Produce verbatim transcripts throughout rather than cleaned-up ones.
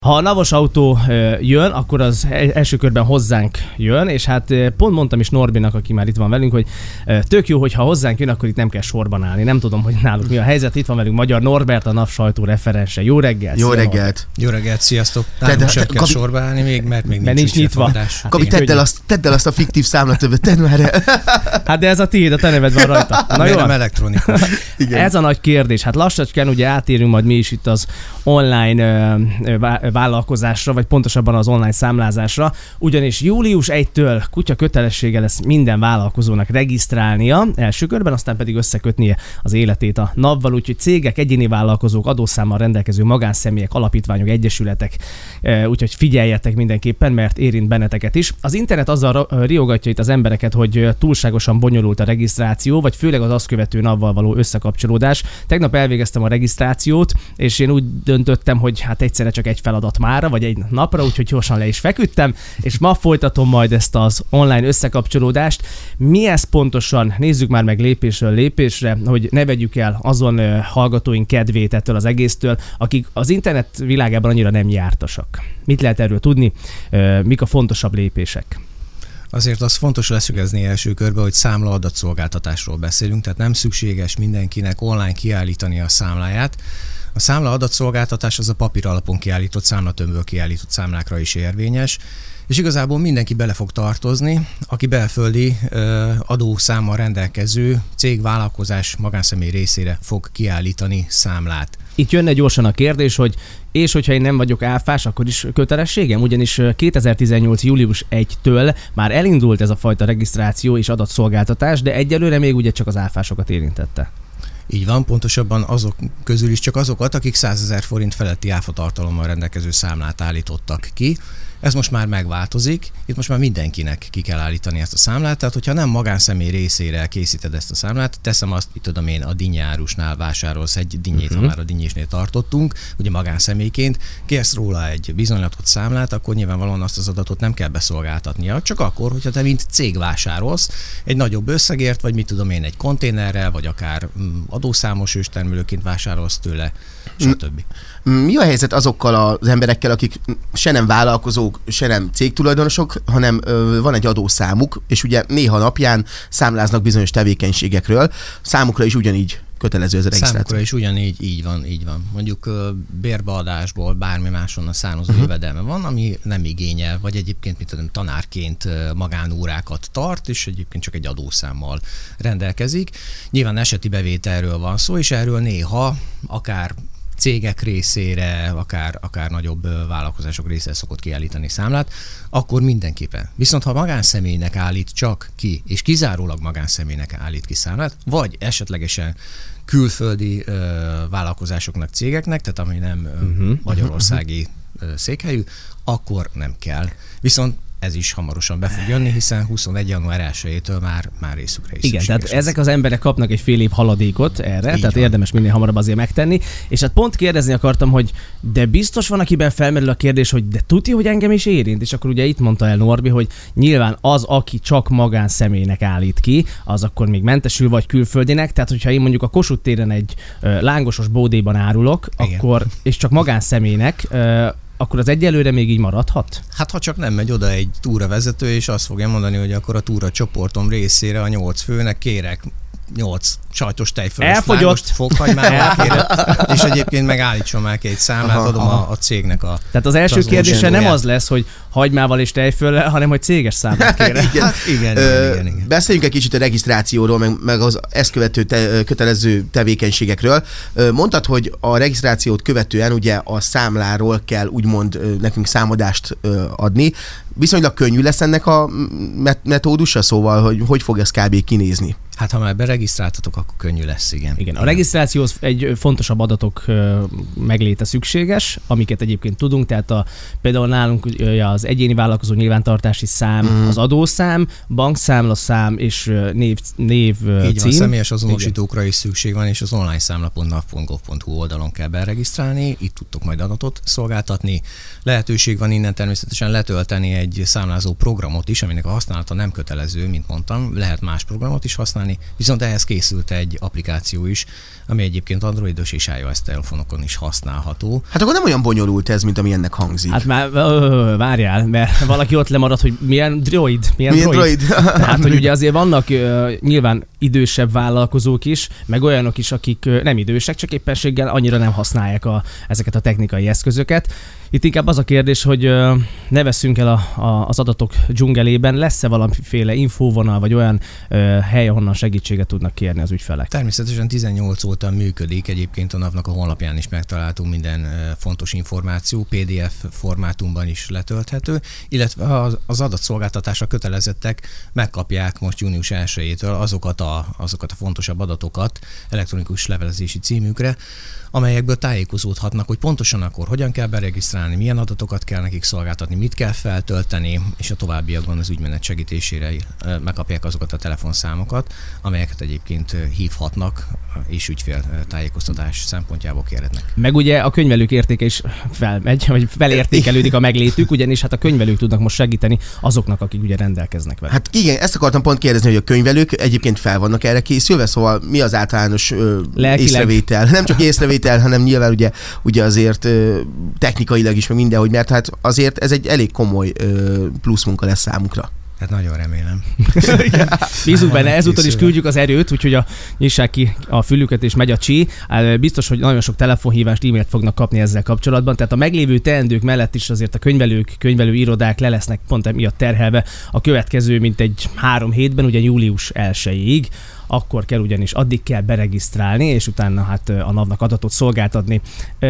Ha a navos autó jön, akkor az első körben hozzánk jön, és hát pont mondtam is Norbinak, aki már itt van velünk, hogy tök jó, hogy ha hozzánk jön, akkor itt nem kell sorban állni. Nem tudom, hogy náluk mi a helyzet. Itt van velünk Magyar Norbert, a NAV sajtó referense. Jó reggelt! Jó reggelt! Jó reggelt, sziasztok! Nálunk sem kell sorba állni még, mert még nincs, nincs nyitva. Hát Kapi, tedd el, azt, tedd el azt a fiktív számlatövet, tedd már el. Hát de ez a tiéd, a te neved van rajta. Na jó, nem elektronikus. Ez a nagy kérdés. Hát lassacskán ugye átérünk majd mi is itt az online vállalkozásra, vagy pontosabban az online számlázásra, ugyanis július elsejétől kutya kötelessége lesz minden vállalkozónak regisztrálnia első körben, aztán pedig összekötnie az életét a NAV-val, úgyhogy cégek, egyéni vállalkozók, adószámmal rendelkező magánszemélyek, alapítványok, egyesületek, úgyhogy figyeljetek mindenképpen, mert érint benneteket is. Az internet azzal riogatja itt az embereket, hogy túlságosan bonyolult a regisztráció, vagy főleg az azt követő NAV-val való összekapcsolódás. Tegnap elvégeztem a regisztrációt, és én úgy döntöttem, hogy hát egyszerre csak egy feladat mára, vagy egy napra, úgyhogy gyorsan le is feküdtem, és ma folytatom majd ezt az online összekapcsolódást. Mi ez pontosan? Nézzük már meg lépésről lépésre, hogy ne vegyük el azon hallgatóink kedvét ettől az egésztől, akik az internet világában annyira nem jártasak. Mit lehet erről tudni? Mik a fontosabb lépések? Azért az fontos leszögezni első körben, hogy számla adatszolgáltatásról beszélünk, tehát nem szükséges mindenkinek online kiállítani a számláját. A számla adatszolgáltatás az a papír alapon kiállított számlatömbből kiállított számlákra is érvényes, és igazából mindenki bele fog tartozni, aki belföldi ö, adószámmal rendelkező cég, vállalkozás, magánszemély részére fog kiállítani számlát. Itt jönne gyorsan a kérdés, hogy és hogyha én nem vagyok áfás, akkor is kötelességem? Ugyanis kétezer-tizennyolc július elsejétől már elindult ez a fajta regisztráció és adatszolgáltatás, de egyelőre még ugye csak az áfásokat érintette. Így van, pontosabban azok közül is csak azokat, akik százezer forint feletti áfatartalommal rendelkező számlát állítottak ki. Ez most már megváltozik, itt most már mindenkinek ki kell állítani ezt a számlát, tehát hogyha nem magánszemély részére készíted ezt a számlát, teszem azt, itt tudom én, a dinnyárusnál vásárolsz egy dinnyét, uh-huh. ha már a dinnyésnél tartottunk, ugye magánszemélyként, kérsz róla egy bizonylatot számlát, akkor nyilvánvalóan azt az adatot nem kell beszolgáltatnia, csak akkor, hogyha te mint cég vásárolsz egy nagyobb összegért, vagy mit tudom én, egy konténerrel, vagy akár adószámos őstermelőként vásárolsz tőle, stb. Mi a helyzet azokkal az emberekkel, akik se nem vállalkozók, se nem cégtulajdonosok, hanem ö, van egy adószámuk, és ugye néha napján számláznak bizonyos tevékenységekről, számukra is ugyanígy kötelező ez a regisztráció. Számukra is ugyanígy, így van, így van. Mondjuk uh, bérbeadásból, bármi máshonnan származó uh-huh. jövedelme van, ami nem igényel, vagy egyébként, mit tudom, tanárként uh, magánórákat tart, és egyébként csak egy adószámmal rendelkezik. Nyilván eseti bevételről van szó, és erről néha akár cégek részére, akár, akár nagyobb vállalkozások részére szokott kiállítani számlát, akkor mindenképpen. Viszont ha magánszemélynek állít csak ki, és kizárólag magánszemélynek állít ki számlát, vagy esetlegesen külföldi ö, vállalkozásoknak, cégeknek, tehát ami nem uh-huh. magyarországi ö, székhelyű, akkor nem kell. Viszont ez is hamarosan be fog jönni, hiszen huszonegy január elsejétől már, már részükre is. Igen, tehát ezek az emberek kapnak egy fél év haladékot erre, így tehát van. Érdemes minél hamarabb azért megtenni. És hát pont kérdezni akartam, hogy de biztos van, akiben felmerül a kérdés, hogy de tudja, hogy engem is érint, és akkor ugye itt mondta el Norbi, hogy nyilván az, aki csak magánszemélynek állít ki, az akkor még mentesül vagy külföldinek, tehát hogyha én mondjuk a Kossuth téren egy ö, lángosos bódéban árulok, igen. akkor, és csak magánszemélynek, ö, akkor az egyelőre még így maradhat? Hát ha csak nem megy oda egy túravezető, és azt fogja mondani, hogy akkor a túra csoportom részére a nyolc főnek kérek nyolc sajtos tejfölös lángost fokhagymával kérek, és egyébként megállítson már ki egy számlát, aha, adom a, a cégnek a... Tehát az első kérdése nem az lesz, hogy hagymával és tejföllel, hanem hogy céges számlát kérek. igen. Hát igen, Ö, igen, igen. Beszéljünk egy kicsit a regisztrációról, meg, meg az ezt követő te, kötelező tevékenységekről. Mondtad, hogy a regisztrációt követően ugye a számláról kell úgymond nekünk számadást adni. Viszonylag könnyű lesz ennek a metódusa, szóval, hogy hogy fog ez kb. Kinézni? Hát ha már beregisztráltatok, akkor könnyű lesz, igen. Igen, a regisztrációhoz egy fontosabb adatok megléte szükséges, amiket egyébként tudunk, tehát a, például nálunk az egyéni vállalkozó nyilvántartási szám, mm. az adószám, bankszámlaszám és név, név így cím. Van, személyes azonosítókra is szükség van, és az online számla pont nav pont gov pont hu oldalon kell beregisztrálni, itt tudtok majd adatot szolgáltatni. Lehetőség van innen természetesen letölteni egy számlázó programot is, aminek a használata nem kötelező, mint mondtam, lehet más programot is használni, használni. Viszont ehhez készült egy applikáció is, ami egyébként androidos és iOS telefonokon is használható. Hát akkor nem olyan bonyolult ez, mint ami ennek hangzik. Hát már ö, várjál, mert valaki ott lemaradt, hogy milyen droid, milyen, milyen droid. droid? Hát, hogy ugye azért vannak ö, nyilván idősebb vállalkozók is, meg olyanok is, akik ö, nem idősek, csak éppenséggel annyira nem használják a, ezeket a technikai eszközöket. Itt inkább az a kérdés, hogy ö, ne veszünk el a, a, az adatok dzsungelében, lesz-e valamiféle infóvonal, vagy olyan ö, hely, ahonnan segítséget tudnak kérni az ügyfelek? Természetesen tizennyolc óta működik, egyébként a NAV-nak a honlapján is megtaláltunk minden ö, fontos információ, pé dé ef formátumban is letölthető, illetve az, az adatszolgáltatásra kötelezettek megkapják most június elsejétől azokat a, azokat a fontosabb adatokat elektronikus levelezési címükre, amelyekből tájékozódhatnak, hogy pontosan akkor hogyan kell beregisztrálni, milyen adatokat kell nekik szolgáltatni, mit kell feltölteni, és a továbbiakban az ügymenet segítésére megkapják azokat a telefonszámokat, amelyeket egyébként hívhatnak, és ügyfél tájékoztatás szempontjából kérhetnek. Meg ugye a könyvelők értéke is felmegy, vagy felértékelődik a meglétük, ugyanis hát a könyvelők tudnak most segíteni azoknak, akik ugye rendelkeznek vele. Hát igen, ezt akartam pont kérdezni, hogy a könyvelők egyébként fel vannak erre készülve, szóval mi az általános ö, észrevétel? Nem csak észrevétel, hanem nyilván ugye, ugye azért ö, technikailag is, meg mindenhogy, mert hát azért ez egy elég komoly ö, plusz munka lesz számukra. Hát nagyon remélem. Bízunk benne, ezúttal is küldjük az erőt, úgyhogy a, nyissák ki a fülüket és megy a csí. Biztos, hogy nagyon sok telefonhívást, e-mailt fognak kapni ezzel kapcsolatban, tehát a meglévő teendők mellett is azért a könyvelők, könyvelőirodák le lesznek pont emiatt terhelve a következő, mint egy három hétben, ugye július elsejéig. Akkor kell ugyanis, addig kell beregisztrálni, és utána hát a NAV-nak adatot szolgáltatni.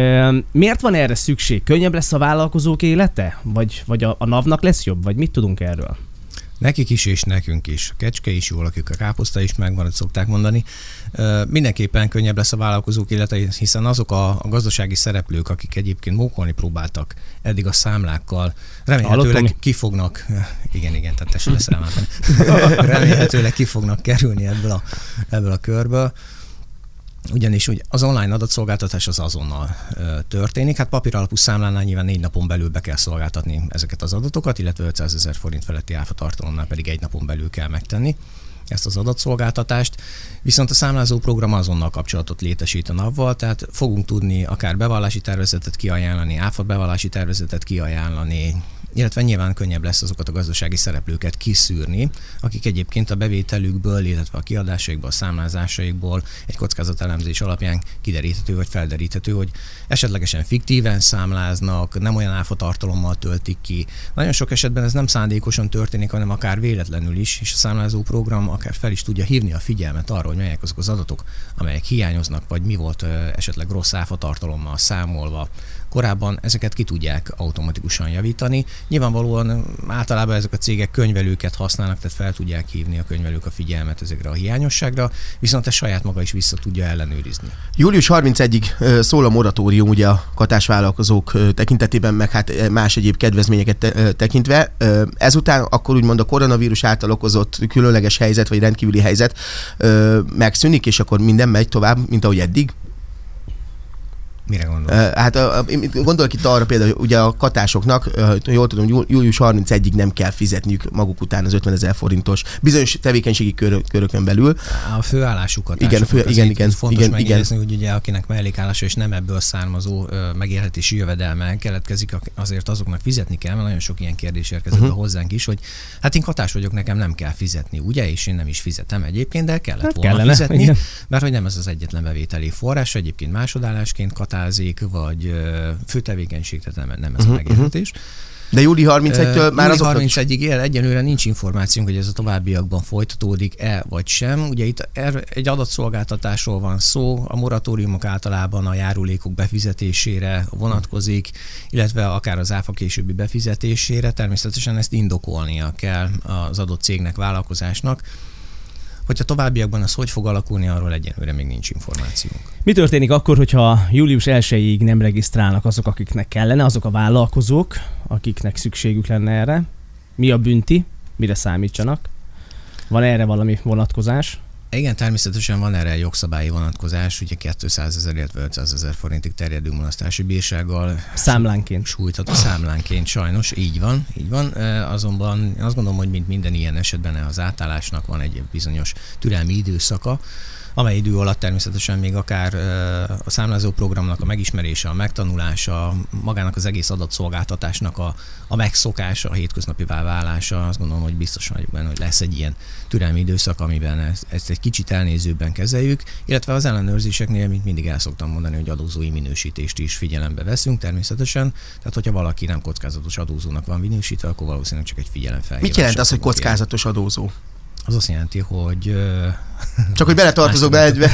Miért van erre szükség? Könnyebb lesz a vállalkozók élete? Vagy, vagy a, a NAV-nak lesz jobb? Vagy mit tudunk erről? Nekik is, és nekünk is. A kecske is jól lakik, a káposzta is megvan, hogy szokták mondani. Mindenképpen könnyebb lesz a vállalkozók élete, hiszen azok a, a gazdasági szereplők, akik egyébként mókolni próbáltak eddig a számlákkal, remélhetőleg ki fognak, igen, igen, tehát te se leszel már, remélhetőleg ki fognak kerülni ebből a, ebből a körből. Ugyanis ugye az online adatszolgáltatás az azonnal ö, történik. Hát papíralapú számlánál nyilván négy napon belül be kell szolgáltatni ezeket az adatokat, illetve ötszázezer forint feletti áfatartalomnál pedig egy napon belül kell megtenni ezt az adatszolgáltatást. Viszont a számlázó program azonnal kapcsolatot létesít a NAV-val, tehát fogunk tudni akár bevallási tervezetet kiajánlani, áfa bevallási tervezetet kiajánlani, illetve nyilván könnyebb lesz azokat a gazdasági szereplőket kiszűrni, akik egyébként a bevételükből, illetve a kiadásaikból, a számlázásaikból egy kockázatelemzés alapján kideríthető vagy felderíthető, hogy esetlegesen fiktíven számláznak, nem olyan áfatartalommal töltik ki. Nagyon sok esetben ez nem szándékosan történik, hanem akár véletlenül is, és a számlázó program akár fel is tudja hívni a figyelmet arra, hogy melyek azok az adatok, amelyek hiányoznak, vagy mi volt esetleg rossz áfatartalommal számolva. Korábban ezeket ki tudják automatikusan javítani. Nyilvánvalóan általában ezek a cégek könyvelőket használnak, tehát fel tudják hívni a könyvelők a figyelmet ezekre a hiányosságra, viszont ezt saját maga is vissza tudja ellenőrizni. július harmincegyedikéig szól a moratórium ugye a katásvállalkozók tekintetében, meg hát más egyéb kedvezményeket tekintve. Ezután akkor úgymond a koronavírus által okozott különleges helyzet, vagy rendkívüli helyzet megszűnik, és akkor minden megy tovább, mint ahogy eddig. Mire gondolsz? Hát gondolok itt arra például, hogy ugye a katásoknak, jól tudom, július harmincegyedikéig nem kell fizetniük maguk után az ötvenezer forintos bizonyos tevékenységi kör, körökön belül. A főállásuk igen, fő, igen, igen, fontos igen, megjegyezni, igen. hogy ugye akinek mellékállása és nem ebből származó megélhetési jövedelme keletkezik, azért azoknak fizetni kell, mert nagyon sok ilyen kérdés érkezett uh-huh. hozzánk is, hogy hát én katás vagyok, nekem nem kell fizetni, ugye, és én nem is fizetem egyébként, de kellett hát volna kellene, fizetni, igen. Mert hogy nem ez az egyetlen bevételi forrás, egyébként másodállásként katázik, vagy főtevékenység, tehát nem, nem ez uh-huh, a megélhetés. De július harmincegyedikétől uh, már azoknak... harmincegyedikéig él, egyenlőre nincs információnk, hogy ez a továbbiakban folytatódik-e, vagy sem. Ugye itt er, egy adatszolgáltatásról van szó, a moratóriumok általában a járulékok befizetésére vonatkozik, illetve akár az áfa későbbi befizetésére. Természetesen ezt indokolnia kell az adott cégnek, vállalkozásnak. Hogyha továbbiakban az hogy fog alakulni, arról egyenlőre még nincs információnk. Mi történik akkor, hogyha július elsejéig nem regisztrálnak azok, akiknek kellene, azok a vállalkozók, akiknek szükségük lenne erre? Mi a bünti? Mire számítsanak? Van erre valami vonatkozás? Igen, természetesen van erre jogszabályi vonatkozás, ugye kétszázezer, illetve ötszázezer forintig terjedő mulasztási bírsággal. Számlánként. Sújtható számlánként, sajnos, így van, így van. Azonban azt gondolom, hogy mint minden ilyen esetben az átállásnak van egy bizonyos türelmi időszaka, amely idő alatt természetesen még akár a számlázó programnak a megismerése, a megtanulása, magának az egész adatszolgáltatásnak a, a megszokása, a hétköznapivá válása, azt gondolom, hogy biztosan vagyok benne, hogy lesz egy ilyen türelmi időszak, amiben ezt, ezt egy kicsit elnézőbben kezeljük, illetve az ellenőrzéseknél, mint mindig el szoktam mondani, hogy adózói minősítést is figyelembe veszünk természetesen, tehát hogyha valaki nem kockázatos adózónak van minősítve, akkor valószínűleg csak egy figyelemfelhívás. Mit jelent az, hogy kockázatos adózó? Az azt jelenti, hogy... Csak hogy beletartozok be egybe.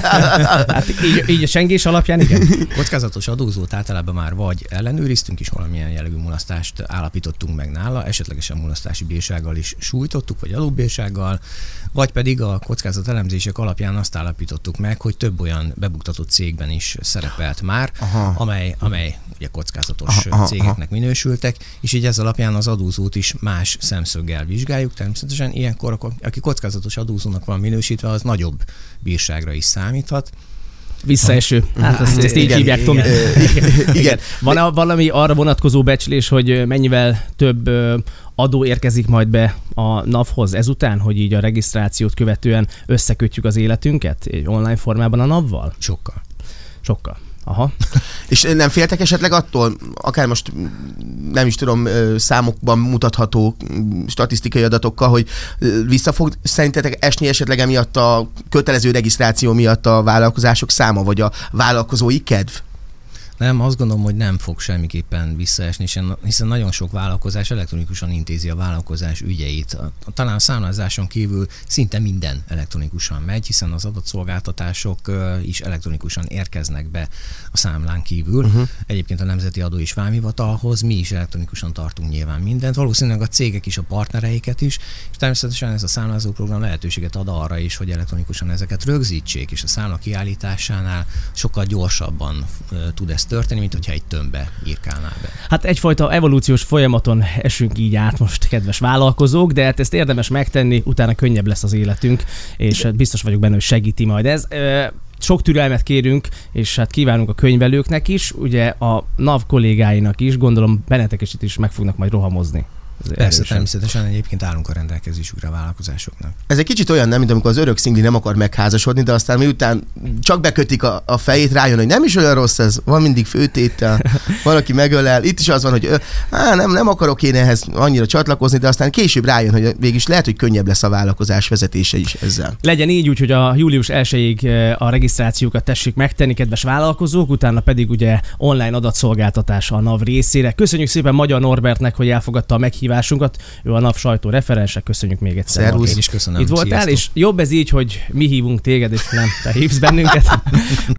Hát így, így a sengés alapján igen. Kockázatos adózót általában már vagy ellenőriztünk, és valamilyen jellegű mulasztást állapítottunk meg nála, esetlegesen mulasztási bírsággal is sújtottuk, vagy adóbírsággal, vagy pedig a kockázat elemzések alapján azt állapítottuk meg, hogy több olyan bebuktatott cégben is szerepelt már, amely, amely ugye kockázatos aha, cégeknek aha. minősültek, és így ez alapján az adózót is más szemszöggel vizsgáljuk. Természetesen ilyenkor, aki kockázatos adózónak van minősítve, az nagyobb bírságra is számíthat. Visszaeső. Hát ezt, ezt így igen, hívják, Tomi. Igen. Igen. Igen. Van valami arra vonatkozó becslés, hogy mennyivel több adó érkezik majd be a NAV-hoz ezután, hogy így a regisztrációt követően összekötjük az életünket online formában a NAV-val? Sokkal. Sokkal. Aha. És nem féltek esetleg attól, akár most nem is tudom, számokban mutatható statisztikai adatokkal, hogy vissza fog szerintetek esni esetleg emiatt a kötelező regisztráció miatt a vállalkozások száma, vagy a vállalkozói kedv? Nem, azt gondolom, hogy nem fog semmiképpen visszaesni, hiszen nagyon sok vállalkozás elektronikusan intézi a vállalkozás ügyeit. Talán a számlázáson kívül szinte minden elektronikusan megy, hiszen az adatszolgáltatások is elektronikusan érkeznek be a számlán kívül. Uh-huh. Egyébként a Nemzeti Adó és Vámhivatalhoz mi is elektronikusan tartunk nyilván mindent, valószínűleg a cégek is, a partnereiket is, és természetesen ez a számlázó program lehetőséget ad arra is, hogy elektronikusan ezeket rögzítsék, és a számla kiállításánál sokkal gyorsabban tud ezt történni, mint hogyha egy tömbbe írkálná be. Hát egyfajta evolúciós folyamaton esünk így át most, kedves vállalkozók, de hát ezt érdemes megtenni, utána könnyebb lesz az életünk, és hát biztos vagyok benne, hogy segíti majd ez. Sok türelmet kérünk, és hát kívánunk a könyvelőknek is, ugye a NAV kollégáinak is, gondolom benneteket is meg fognak majd rohamozni. Persze, természetesen egyébként állunk a rendelkezésükre a vállalkozásoknak. Ez egy kicsit olyan, nem, mint amikor az örök szingli nem akar megházasodni, de aztán miután csak bekötik a, a fejét, rájön, hogy nem is olyan rossz ez, van mindig főtétel, valaki megölel. Itt is az van, hogy á, nem, nem akarok én ehhez annyira csatlakozni, de aztán később rájön, hogy végülis lehet, hogy könnyebb lesz a vállalkozás vezetése is ezzel. Legyen így, úgyhogy a július elsejéig a regisztrációkat tessék megtenni, kedves vállalkozók, utána pedig ugye online adatszolgáltatás a NAV részére. Köszönjük szépen Magyar Norbertnek, hogy elfogadta a meghívást. Ő a NAV sajtó referense, köszönjük még egyszer. Szervusz. Én is köszönöm. Itt voltál, Sziasztok. És jobb ez így, hogy mi hívunk téged, és nem te hívsz bennünket.